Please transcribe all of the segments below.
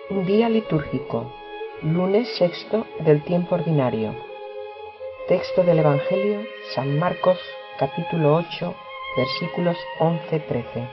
Un día litúrgico, lunes sexto del tiempo ordinario. Texto del Evangelio, San Marcos, capítulo 8, versículos 11-13.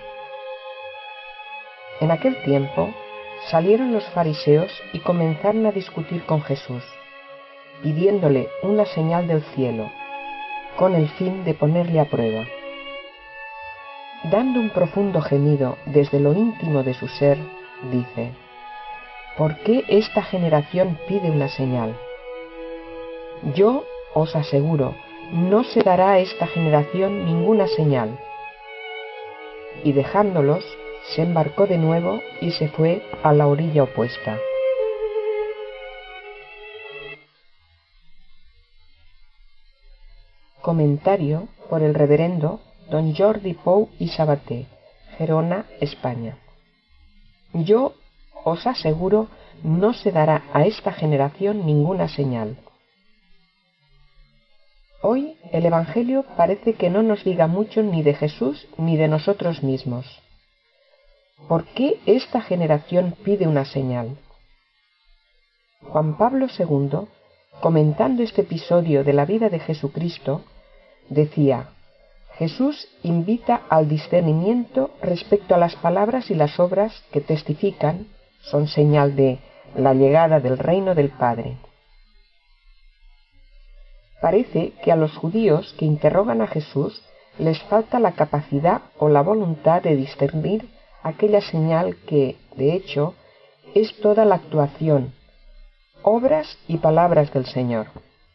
En aquel tiempo salieron los fariseos y comenzaron a discutir con Jesús, pidiéndole una señal del cielo, con el fin de ponerle a prueba. Dando un profundo gemido desde lo íntimo de su ser, dice: ¿Por qué esta generación pide una señal? Yo os aseguro, no se dará a esta generación ninguna señal. Y dejándolos, se embarcó de nuevo y se fue a la orilla opuesta. Comentario por el reverendo don Jordi Pou y Sabaté, Gerona, España. Yo os aseguro, no se dará a esta generación ninguna señal. Hoy el Evangelio parece que no nos diga mucho ni de Jesús ni de nosotros mismos. ¿Por qué esta generación pide una señal? Juan Pablo II, comentando este episodio de la vida de Jesucristo, decía: Jesús invita al discernimiento respecto a las palabras y las obras que testifican, son señal de la llegada del reino del Padre. Parece que a los judíos que interrogan a Jesús les falta la capacidad o la voluntad de discernir aquella señal que, de hecho, es toda la actuación, obras y palabras del Señor.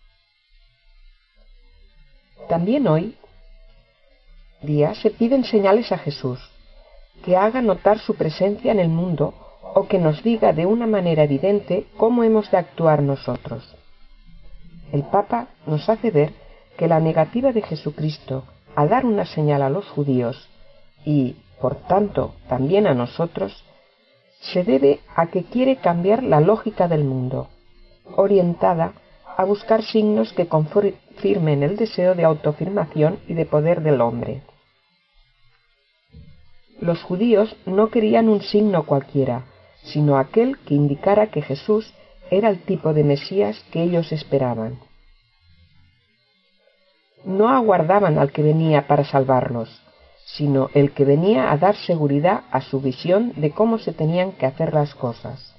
También hoy día se piden señales a Jesús, que haga notar su presencia en el mundo o que nos diga de una manera evidente cómo hemos de actuar nosotros. El Papa nos hace ver que la negativa de Jesucristo a dar una señal a los judíos y, por tanto, también a nosotros, se debe a que quiere cambiar la lógica del mundo, orientada a buscar signos que confirmen el deseo de autoafirmación y de poder del hombre. Los judíos no querían un signo cualquiera, sino aquel que indicara que Jesús era el tipo de Mesías que ellos esperaban. No aguardaban al que venía para salvarlos, sino el que venía a dar seguridad a su visión de cómo se tenían que hacer las cosas.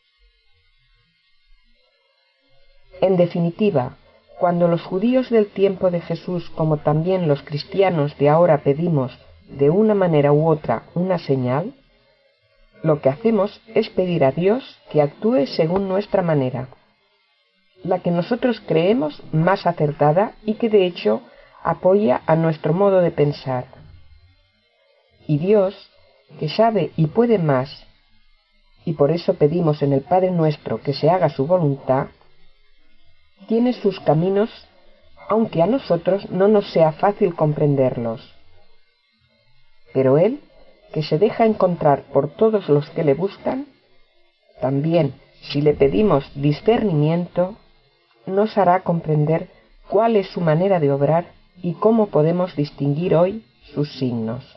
En definitiva, cuando los judíos del tiempo de Jesús, como también los cristianos de ahora, pedimos de una manera u otra una señal, lo que hacemos es pedir a Dios que actúe según nuestra manera, la que nosotros creemos más acertada y que de hecho apoya a nuestro modo de pensar. Y Dios, que sabe y puede más, y por eso pedimos en el Padre Nuestro que se haga su voluntad, tiene sus caminos, aunque a nosotros no nos sea fácil comprenderlos. Pero Él, que se deja encontrar por todos los que le buscan, también, si le pedimos discernimiento, nos hará comprender cuál es su manera de obrar y cómo podemos distinguir hoy sus signos.